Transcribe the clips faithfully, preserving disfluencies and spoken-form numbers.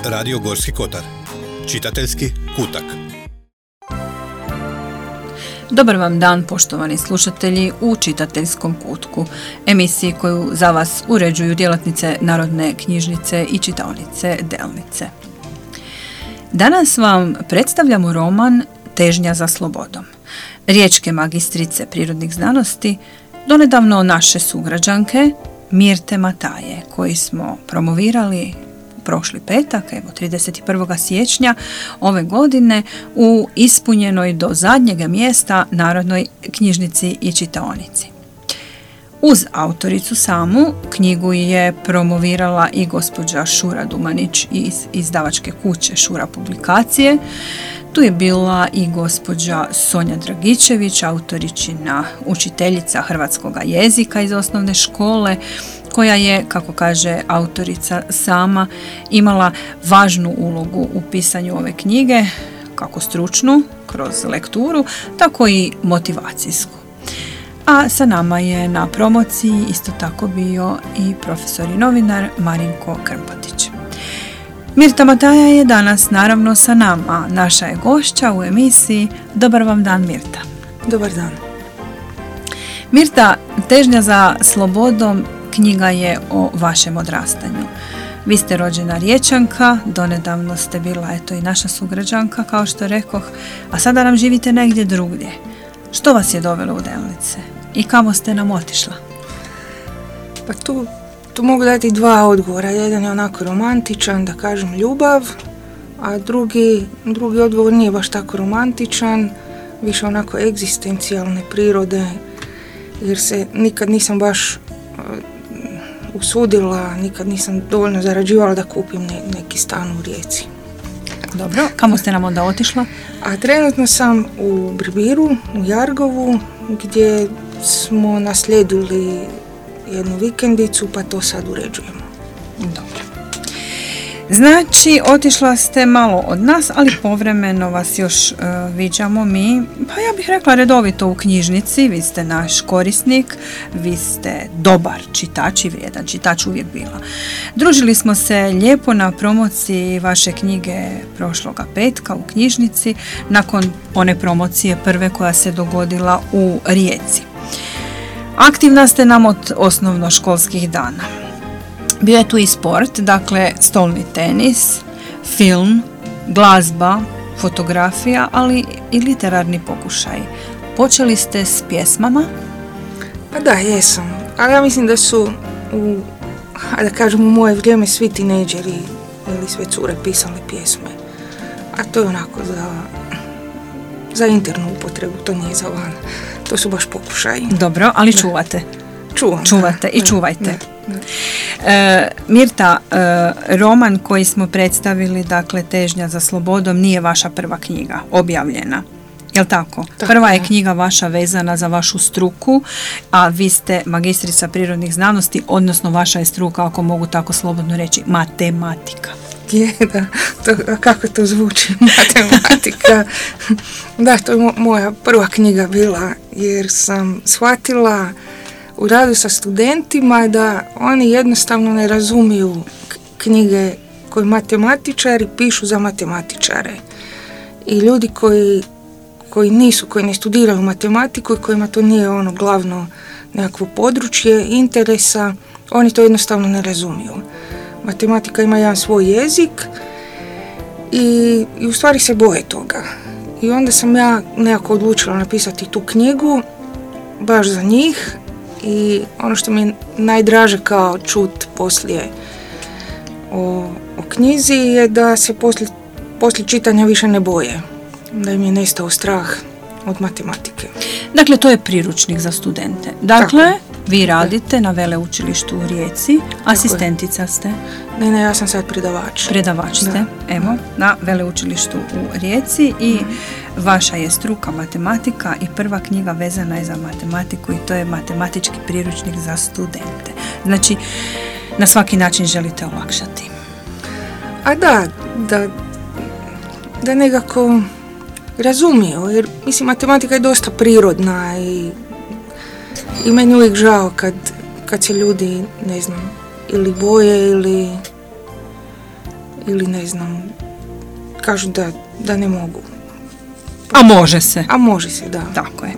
Radio Gorski Kotar. Čitateljski kutak. Dobar vam dan, poštovani slušatelji, u Čitateljskom kutku, emisiji koju za vas uređuju djelatnice Narodne knjižnice i čitaonice Delnice. Danas vam predstavljamo roman Težnja za slobodom, riječke magistrice prirodnih znanosti, donedavno naše sugrađanke Mirte Mataje, koji smo promovirali prošli petak, evo trideset prvog siječnja ove godine, u ispunjenoj do zadnjega mjesta Narodnoj knjižnici i čitaonici. Uz autoricu samu knjigu je promovirala i gospođa Šura Dumanić iz izdavačke kuće Šura publikacije. Tu je bila i gospođa Sonja Dragičević, autoričina učiteljica hrvatskoga jezika iz osnovne škole, koja je, kako kaže autorica sama, imala važnu ulogu u pisanju ove knjige, kako stručnu, kroz lekturu, tako i motivacijsku. A sa nama je na promociji isto tako bio i profesor i novinar Marinko Krmpotić. Mirta Mataja je danas naravno sa nama, naša je gošća u emisiji. Dobar vam dan, Mirta. Dobar dan. Mirta, Težnja za slobodom knjiga je o vašem odrastanju. Vi ste rođena Riječanka, donedavno ste bila eto i naša sugrađanka, kao što rekoh, a sada nam živite negdje drugdje. Što vas je dovelo u Delnice i kamo ste nam otišla? Pa tu, tu mogu dati dva odgovora. Jedan je onako romantičan, da kažem ljubav, a drugi, drugi odgovor nije baš tako romantičan, više onako egzistencijalne prirode, jer se nikad nisam baš usudila, nikad nisam dovoljno zarađivala da kupim ne, neki stan u Rijeci. Dobro, kamo ste nam onda otišla? A trenutno sam u Brbiru, u Jargovu, gdje smo naslijedili jednu vikendicu, pa to sad uređujemo. Dobro. Znači, otišla ste malo od nas, ali povremeno vas još uh, viđamo mi, pa ja bih rekla redovito u knjižnici. Vi ste naš korisnik, vi ste dobar čitač i vrijedan čitač uvijek bila. Družili smo se lijepo na promociji vaše knjige prošloga petka u knjižnici, nakon one promocije prve koja se dogodila u Rijeci. Aktivna ste nam od osnovnoškolskih dana. Bio je tu i sport, dakle stolni tenis, film, glazba, fotografija, ali i literarni pokušaj. Počeli ste s pjesmama? Pa da, jesam. Ali ja mislim da su, u, da kažem, u moje vrijeme svi tinejdžeri ili sve cure pisale pjesme. A to je onako za, za internu upotrebu, to nije za van. To su baš pokušaji. Dobro, ali da. čuvate. Čuvam. Čuvate da, i čuvajte. Da, da. E, Mirta, e, roman koji smo predstavili, dakle Težnja za slobodom, nije vaša prva knjiga objavljena. Jel tako? tako prva je, je knjiga vaša vezana za vašu struku, a vi ste magistrica prirodnih znanosti, odnosno vaša je struka, ako mogu tako slobodno reći, matematika. Je, da, to, kako to zvuči, matematika. Da, to je mo- moja prva knjiga bila, jer sam shvatila u radu sa studentima da oni jednostavno ne razumiju knjige koje matematičari pišu za matematičare. I ljudi koji, koji nisu, koji ne studiraju matematiku i kojima to nije ono glavno nekakvo područje interesa, oni to jednostavno ne razumiju. Matematika ima jedan svoj jezik i, i u stvari se boje toga. I onda sam ja nekako odlučila napisati tu knjigu baš za njih. I ono što mi je najdraže kao čut poslije o, o knjizi je da se poslije, poslije čitanja više ne boje, da im je nestao strah od matematike. Dakle, to je priručnik za studente. Dakle, tako. Vi radite na veleučilištu u Rijeci, asistentica ste? Ne, ne, ja sam sad predavač. Predavač ste, da. Evo, na veleučilištu u Rijeci i mm. vaša je struka matematika i prva knjiga vezana je za matematiku i to je matematički priručnik za studente. Znači, na svaki način želite olakšati. A da, da, da nekako razumiju, jer mislim matematika je dosta prirodna i I meni uvijek žao kad, kad se ljudi, ne znam, ili boje ili, ili ne znam, kažu da, da ne mogu. A može se. A može se, da. Tako je.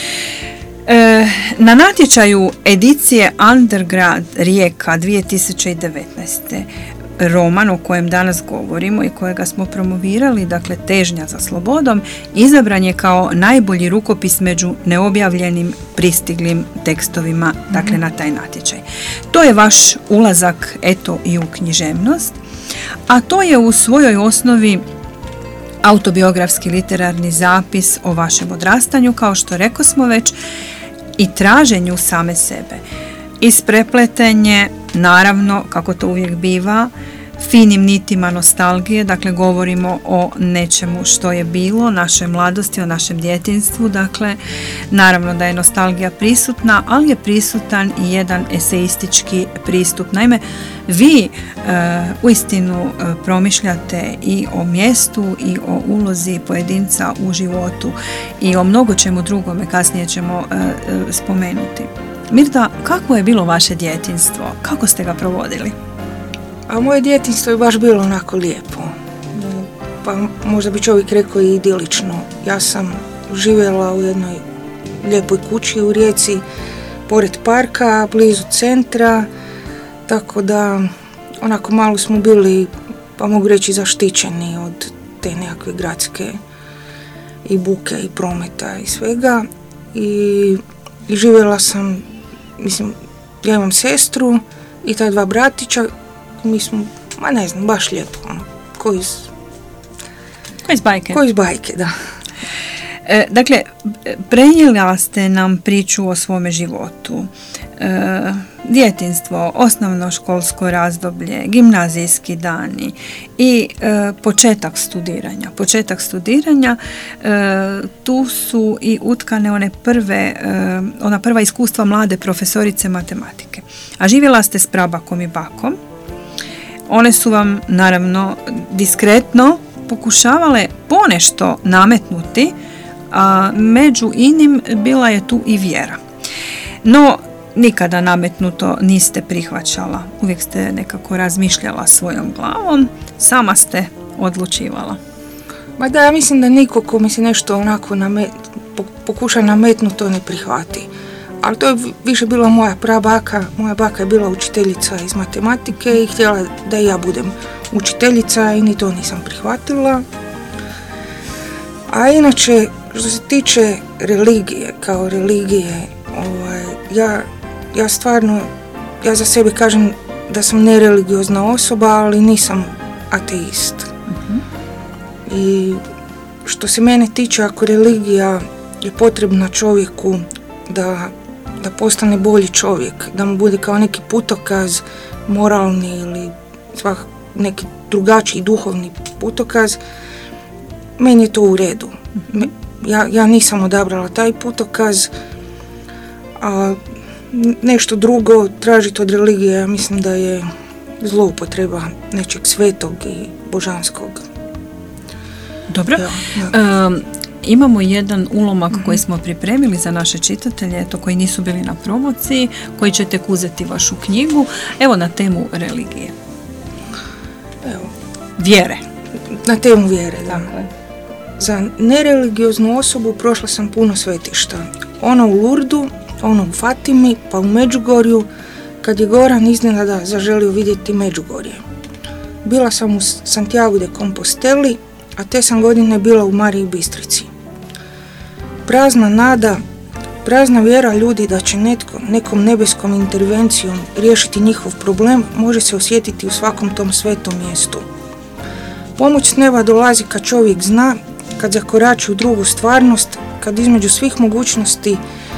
E, na natječaju edicije Undergrad Rijeka dvije tisuće devetnaeste roman o kojem danas govorimo i kojega smo promovirali, dakle Težnja za slobodom, izabran je kao najbolji rukopis među neobjavljenim pristiglim tekstovima, dakle mm-hmm. na taj natječaj. To je vaš ulazak eto i u književnost, a to je u svojoj osnovi autobiografski literarni zapis o vašem odrastanju, kao što rekao smo već, i traženju same sebe. Isprepletenje, naravno, kako to uvijek biva, finim nitima nostalgije, dakle govorimo o nečemu što je bilo, našoj mladosti, o našem djetinjstvu, dakle naravno da je nostalgija prisutna, ali je prisutan i jedan eseistički pristup. Naime, vi e, uistinu e, promišljate i o mjestu i o ulozi pojedinca u životu i o mnogo čemu drugome, kasnije ćemo e, e, spomenuti. Mirta, kako je bilo vaše djetinjstvo? Kako ste ga provodili? A moje djetinjstvo je baš bilo onako lijepo. Pa možda bi čovjek rekao i idilično. Ja sam živjela u jednoj lijepoj kući u Rijeci, pored parka, blizu centra, tako da onako malo smo bili, pa mogu reći, zaštićeni od te nekakve gradske i buke i prometa i svega. I, i živjela sam, mislim, ja imam sestru i ta dva bratića. Mi smo, ma ne znam, baš lijepo, ono, ko iz... Ko iz bajke. Ko iz bajke, da. E, dakle, prenijela ste nam priču o svome životu. E, djetinjstvo, osnovno školsko razdoblje, gimnazijski dani i e, početak studiranja. Početak studiranja, e, tu su i utkane one prve, e, ona prva iskustva mlade profesorice matematike. A živjela ste s prabakom i bakom. One su vam, naravno, diskretno pokušavale ponešto nametnuti, a među inim bila je tu i vjera. No, nikada nametnuto niste prihvaćala. Uvijek ste nekako razmišljala svojom glavom, sama ste odlučivala. Ma da, ja mislim da niko ko mi se nešto onako namet, pokuša nametnuti, to ne prihvati. Ali to je više bila moja prabaka. Moja baka je bila učiteljica iz matematike i htjela da i ja budem učiteljica i ni to nisam prihvatila. A inače, što se tiče religije, kao religije, ovaj, ja, ja stvarno, ja za sebe kažem da sam nereligiozna osoba, ali nisam ateist. Uh-huh. I što se mene tiče, ako religija je potrebna čovjeku da da postane bolji čovjek, da mu bude kao neki putokaz moralni ili svak neki drugačiji duhovni putokaz, meni je to u redu. Ja, ja nisam odabrala taj putokaz, a nešto drugo tražiti od religije, ja mislim da je zloupotreba nečeg svetog i božanskog. Dobro. Ja, ja. Um, Imamo jedan ulomak mm-hmm. koji smo pripremili za naše čitatelje, to koji nisu bili na promociji, koji će tek uzeti vašu knjigu, evo na temu religije. Evo. Vjere. Na temu vjere, da. Za nereligioznu osobu prošla sam puno svetišta. Ono u Lurdu, ono u Fatimi, pa u Međugorju, kad je Goran iznenada zaželio vidjeti Međugorje. Bila sam u Santiago de Composteli, a te sam godine bila u Mariji Bistrici. Prazna nada, prazna vjera ljudi da će netko, nekom nebeskom intervencijom riješiti njihov problem može se osjetiti u svakom tom svetom mjestu. Pomoć s neba dolazi kad čovjek zna, kad zakorači u drugu stvarnost, kad između svih mogućnosti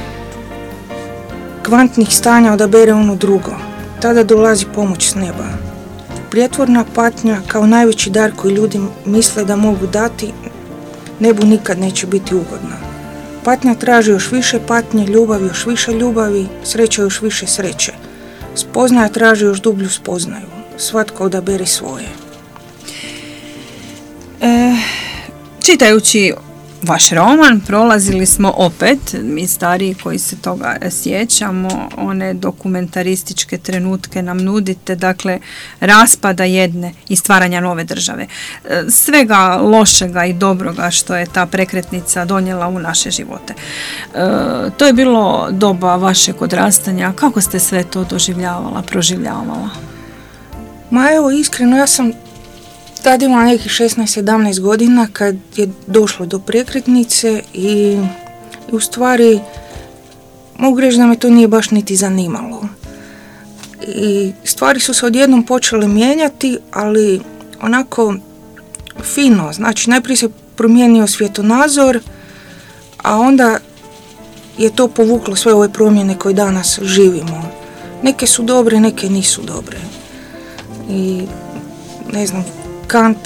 kvantnih stanja odabere ono drugo. Tada dolazi pomoć s neba. Prijetvorna patnja kao najveći dar koji ljudi misle da mogu dati, nebu nikad neće biti ugodna. Patnja traži još više patnje, ljubav još više ljubavi, sreća još više sreće. Spoznaja traži još dublju spoznaju. Svatko odabere svoje. E, čitajući vaš roman. Prolazili smo opet, mi stariji koji se toga sjećamo, one dokumentarističke trenutke nam nudite, dakle raspada jedne i stvaranja nove države. Svega lošega i dobroga što je ta prekretnica donijela u naše živote. E, to je bilo doba vašeg odrastanja. Kako ste sve to doživljavala, proživljavala? Ma evo, iskreno, ja sam tad imala nekih šesnaest sedamnaest godina kad je došlo do prekretnice i, i u stvari mogu reći da me to nije baš niti zanimalo. I stvari su se odjednom počele mijenjati, ali onako fino. Znači, najprije se promijenio svjetonazor, a onda je to povuklo sve ove promjene koje danas živimo. Neke su dobre, neke nisu dobre. I ne znam, Kant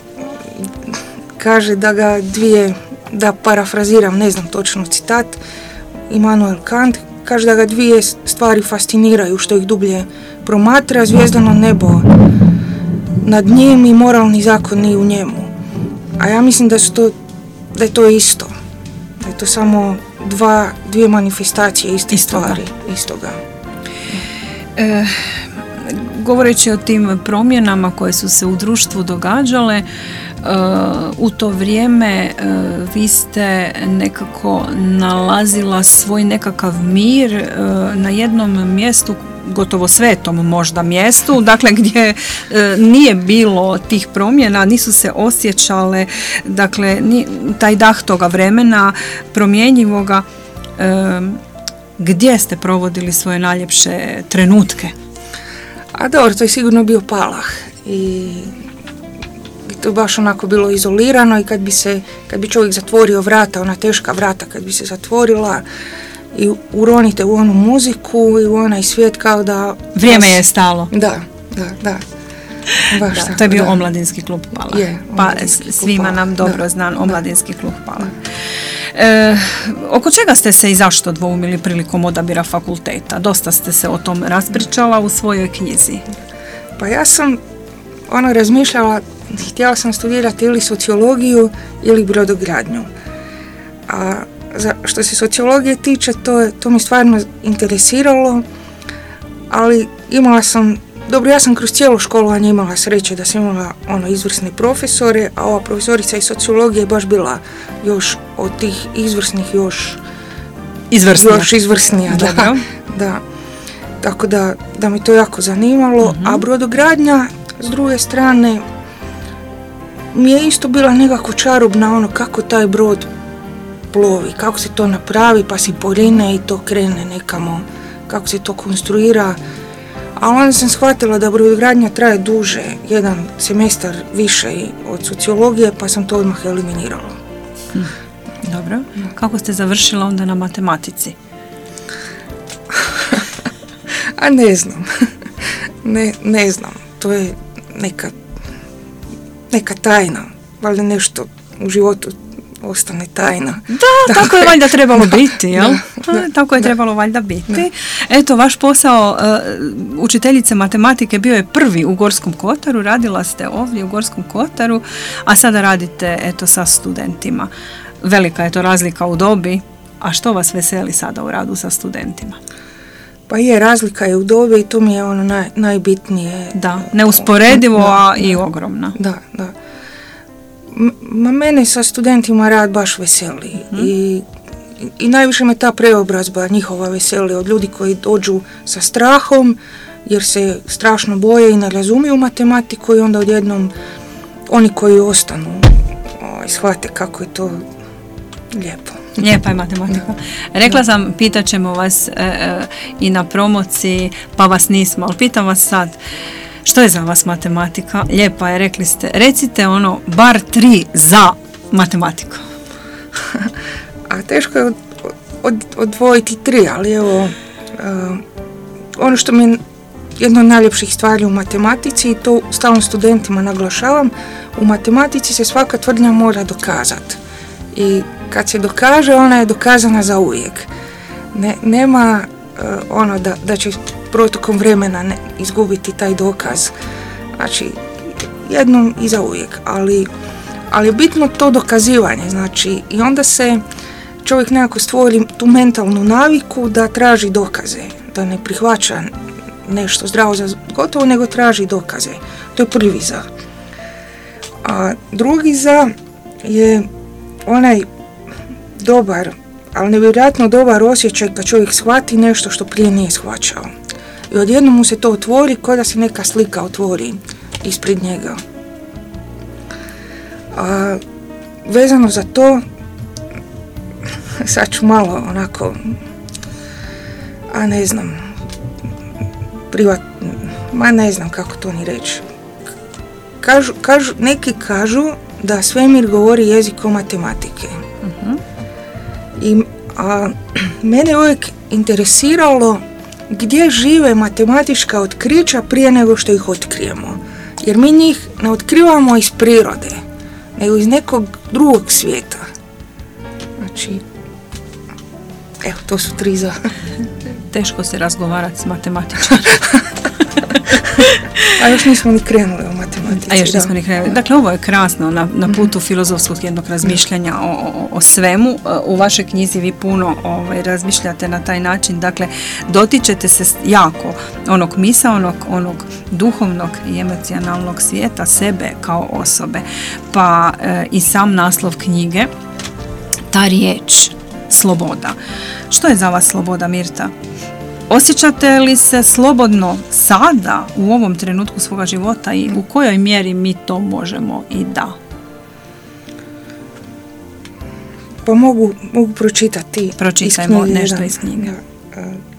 kaže da ga dvije, da parafraziram, ne znam točno citat, Immanuel Kant kaže da ga dvije stvari fasciniraju što ih dublje promatra, zvijezdano nebo nad njim i moralni zakoni u njemu. A ja mislim da su to, da je to isto. Da je to samo dva, dvije manifestacije iste istoga. stvari, istoga. E, govoreći o tim promjenama koje su se u društvu događale, u to vrijeme vi ste nekako nalazila svoj nekakav mir na jednom mjestu, gotovo svetom možda mjestu, dakle gdje nije bilo tih promjena, nisu se osjećale, dakle taj dah toga vremena promjenjivoga. Gdje ste provodili svoje najljepše trenutke? A dobro, to je sigurno bio Palah i to je baš onako bilo izolirano i kad bi se, kad bi čovjek zatvorio vrata, ona teška vrata kad bi se zatvorila i uronite u onu muziku i u onaj svijet kao da... Vrijeme je stalo. Da, da, da. Baš da, tako, to je bio da. Omladinski klub Palah. Je, pa klub svima Palah. nam dobro Da, znan da. Omladinski klub Palah. E, oko čega ste se i zašto dvoumili prilikom odabira fakulteta? Dosta ste se o tom raspričala u svojoj knjizi. Pa ja sam ono razmišljala, htjela sam studirati ili sociologiju ili brodogradnju. A za, što se sociologije tiče, to, to mi stvarno interesiralo, ali imala sam, dobro, ja sam kroz cijelo školovanje imala sreće da sam imala ono izvrsne profesore, a ova profesorica iz sociologije je baš bila još od tih izvrsnih još Izvrsnija. još izvrsnija. Da, da. Tako da, da mi to jako zanimalo, uh-huh. A brodogradnja s druge strane mi je isto bila nekako čarobna, ono kako taj brod plovi, kako se to napravi, pa si porine i to krene nekamo, kako se to konstruira. A onda sam shvatila da brodogradnja traje duže, jedan semestar više od sociologije, pa sam to odmah eliminirala. Hm. Dobro. Kako ste završila onda na matematici? A ne znam. ne, ne znam. To je neka, neka tajna. Valjda nešto u životu ostane tajna. Da, tako je valjda trebalo biti, jel? Da, da, tako je da. trebalo valjda biti. Da. Eto, vaš posao uh, učiteljice matematike bio je prvi u Gorskom Kotaru, radila ste ovdje u Gorskom Kotaru, a sada radite eto sa studentima. Velika je to razlika u dobi, a što vas veseli sada u radu sa studentima? Pa je, razlika je u dobi i to mi je ono naj, najbitnije. Da, neusporedivo, da, a da, i ogromna. Da, da. Ma mene sa studentima rad baš veseli hmm. I, i najviše me ta preobrazba njihova veseli od ljudi koji dođu sa strahom jer se strašno boje i ne razumiju matematiku i onda odjednom oni koji ostanu ovaj, shvate kako je to lijepo. Lijepa je matematika. Rekla sam, pitat ćemo vas e, e, i na promociji, pa vas nismo, ali pitam vas sad, što je za vas matematika? Lijepa je, rekli ste. Recite ono, bar tri za matematiku. A teško je od, od, odvojiti tri, ali evo, uh, ono što mi je jedna od najljepših stvari u matematici, i to stalno studentima naglašavam, u matematici se svaka tvrdnja mora dokazati. I kad se dokaže, ona je dokazana za uvijek. Ne, nema uh, ono da, da će protokom vremena ne, izgubiti taj dokaz. Znači, jednom i za uvijek. Ali ali je bitno to dokazivanje, znači i onda se čovjek nekako stvori tu mentalnu naviku da traži dokaze, da ne prihvaća nešto zdravo za gotovo, nego traži dokaze. To je prvi za. A drugi za je onaj dobar, ali nevjerojatno dobar osjećaj kad čovjek shvati nešto što prije nije shvaćao. I odjednom mu se to otvori kao da se neka slika otvori ispred njega. A vezano za to, sad ću malo onako, a ne znam, privat, ma ne znam kako to ni reći. Kažu, kažu, neki kažu da svemir govori jezikom matematike. Uh-huh. I a, mene je uvijek interesiralo gdje žive matematička otkrića prije nego što ih otkrijemo. Jer mi njih ne otkrivamo iz prirode, nego iz nekog drugog svijeta. Znači, evo, to su tri za. Teško se razgovarati s matematičarima. A još nismo ni krenuli o matematici. A još nismo da. ni krenuli. Dakle, ovo je krasno na, na putu filozofskog jednog razmišljanja o, o, o svemu. U vašoj knjizi vi puno ovaj, razmišljate na taj način. Dakle, dotičete se jako onog misaonog, onog duhovnog i emocionalnog svijeta, sebe kao osobe. Pa e, i sam naslov knjige, ta riječ, sloboda. Što je za vas sloboda, Mirta? Osjećate li se slobodno sada, u ovom trenutku svoga života i u kojoj mjeri mi to možemo i da? Pa mogu, mogu pročitati Pročitajmo iz knjige, nešto da, iz knjige. Da.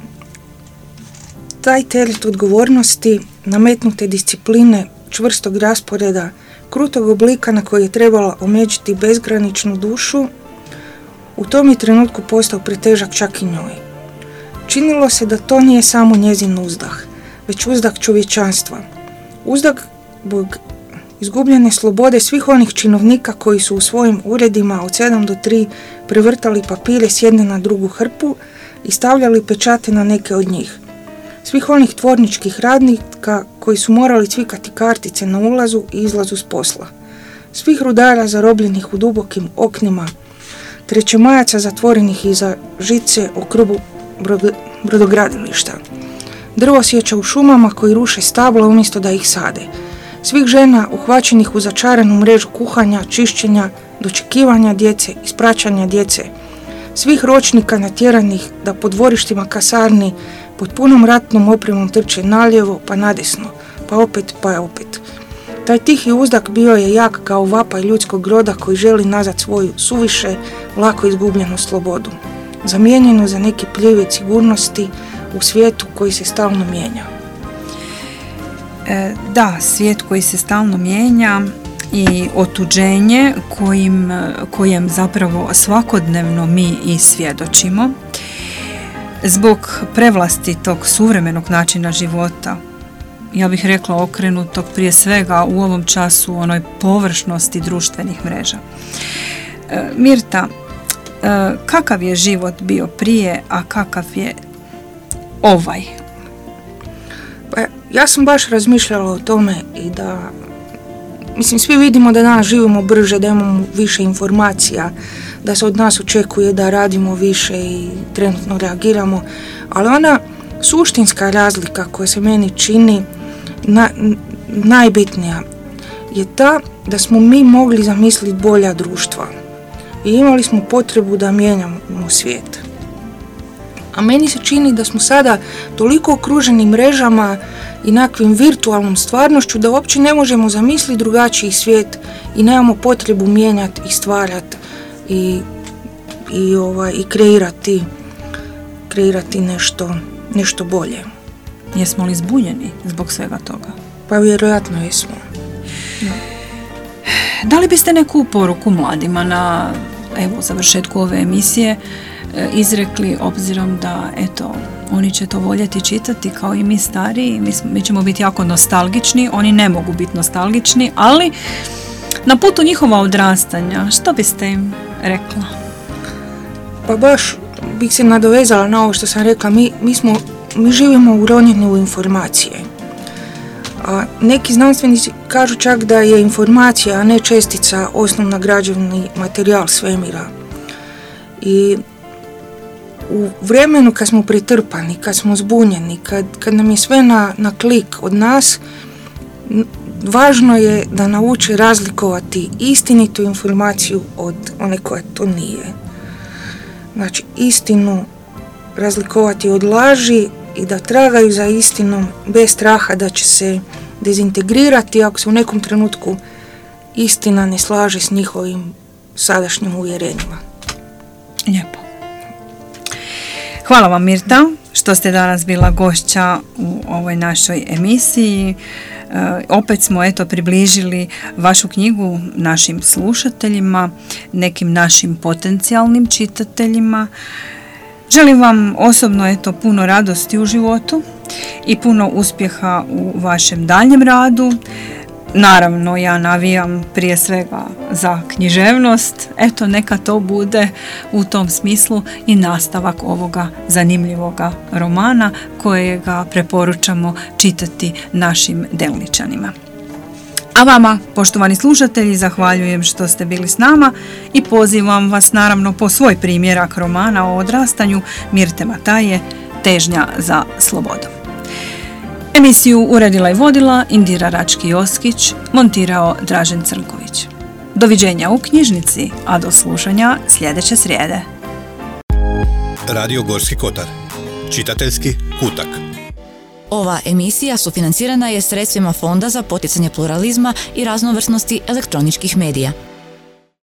Taj teret odgovornosti, nametnute discipline, čvrstog rasporeda, krutog oblika na koji je trebala omeđiti bezgraničnu dušu, u tom je trenutku postao pretežak čak i njoj. Činilo se da to nije samo njezin uzdah, već uzdah čovječanstva. Uzdah zbog izgubljene slobode svih onih činovnika koji su u svojim uredima od sedam do tri prevrtali papire s jedne na drugu hrpu i stavljali pečate na neke od njih. Svih onih tvorničkih radnika koji su morali cvikati kartice na ulazu i izlazu s posla. Svih rudara zarobljenih u dubokim oknima, trećemajaca zatvorenih iza žice o krbu brodogradilišta. Drvo sjeća u šumama koji ruše stabla umjesto da ih sade. Svih žena uhvaćenih u začaranu mrežu kuhanja, čišćenja, dočekivanja djece, ispraćanja djece. Svih ročnika natjeranih da po dvorištima kasarni pod punom ratnom opremom trče nalijevo pa nadesno, pa opet pa opet. Taj tihi uzdak bio je jak kao vapaj ljudskog roda koji želi nazad svoju suviše, lako izgubljenu slobodu, zamijenjenu za neki pljevet sigurnosti u svijetu koji se stalno mijenja. E, da, svijet koji se stalno mijenja i otuđenje kojim, kojem zapravo svakodnevno mi i svjedočimo. Zbog prevlasti tog suvremenog načina života, ja bih rekla okrenutog prije svega u ovom času onoj površnosti društvenih mreža. E, Mirta, e, kakav je život bio prije, a kakav je ovaj? Pa ja sam baš razmišljala o tome i da, mislim, svi vidimo da danas živimo brže, da imamo više informacija, da se od nas očekuje da radimo više i trenutno reagiramo, ali ona suštinska razlika koja se meni čini na, najbitnija je ta da smo mi mogli zamisliti bolja društva i imali smo potrebu da mijenjamo svijet. A meni se čini da smo sada toliko okruženi mrežama i nekakvim virtualnom stvarnošću da uopće ne možemo zamisliti drugačiji svijet i nemamo potrebu mijenjati i stvarati i, i, ovaj, i kreirati, kreirati nešto, nešto bolje. Jesmo li zbunjeni zbog svega toga? Pa vjerojatno jesmo. No. Da li biste neku poruku mladima na evo, završetku ove emisije izrekli, obzirom da eto, oni će to voljeti čitati kao i mi stariji, mi, mi ćemo biti jako nostalgični, oni ne mogu biti nostalgični, ali na putu njihova odrastanja, što biste im rekla? Pa baš bih se nadovezala na ovo što sam rekla, mi, mi, smo, mi živimo uronjeni u informacije. A neki znanstvenici kažu čak da je informacija, a ne čestica, osnovna građevni materijal svemira. I u vremenu kad smo pretrpani, kad smo zbunjeni, kad, kad nam je sve na, na klik od nas, važno je da nauči razlikovati istinitu informaciju od one koja to nije. Znači, istinu razlikovati od laži i da tragaju za istinom bez straha da će se dezintegrirati ako se u nekom trenutku istina ne slaže s njihovim sadašnjim uvjerenjima. Lijepo. Hvala vam, Mirta, što ste danas bila gošća u ovoj našoj emisiji. E, opet smo eto približili vašu knjigu našim slušateljima, nekim našim potencijalnim čitateljima. Želim vam osobno eto puno radosti u životu i puno uspjeha u vašem daljem radu. Naravno, ja navijam prije svega za književnost. Eto, neka to bude u tom smislu i nastavak ovoga zanimljivoga romana kojega preporučamo čitati našim Delničanima. A vama, poštovani slušatelji, zahvaljujem što ste bili s nama i pozivam vas naravno po svoj primjerak romana o odrastanju Mirte Mataje, Težnja za slobodom. Emisiju uredila i vodila Indira Rački-Joskić, montirao Dražen Crnković. Doviđenja u knjižnici, a do slušanja sljedeće srijede. Radio Gorski Kotar. Čitateljski kutak. Ova emisija sufinancirana je sredstvima Fonda za poticanje pluralizma i raznovrsnosti elektroničkih medija.